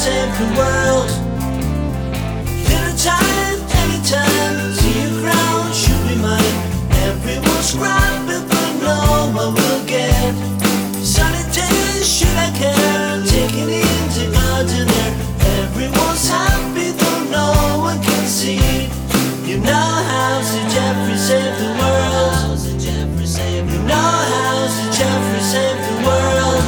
saved the world. Anytime, see a crown should be mine. Everyone's scrapping, but no one will get. Sunny days, should I care? Taking into garden air. Everyone's happy, though no one can see. You know how Sir Geoffrey saved the world. You know how Sir Geoffrey saved the world.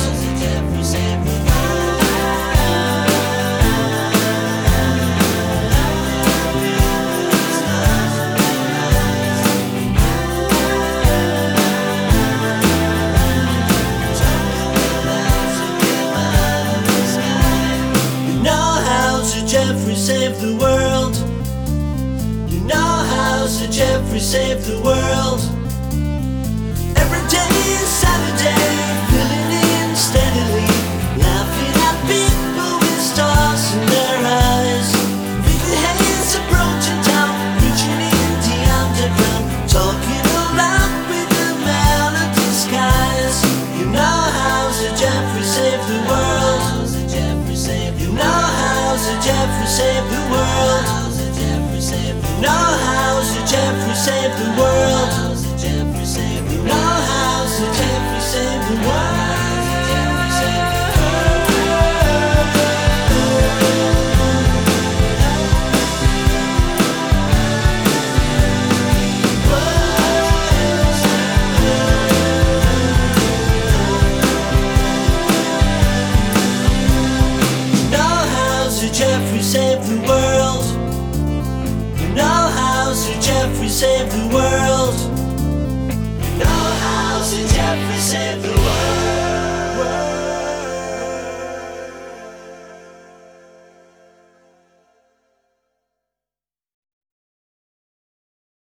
Geoffrey saved the world. You know how Sir Geoffrey saved the world. Every day is Saturday, filling in steadily, laughing at people with stars in their eyes. Thinking hey, it's approaching town, reaching in the underground, talking aloud with the melody skies. You know how Sir Geoffrey saved the world. You know how Sir Geoffrey saved the world. You know how Sir Geoffrey saved the world. You know how Sir Geoffrey saved the world. Geoffrey saved the world. You know how Sir Geoffrey saved the world. You know how Sir Geoffrey saved the world.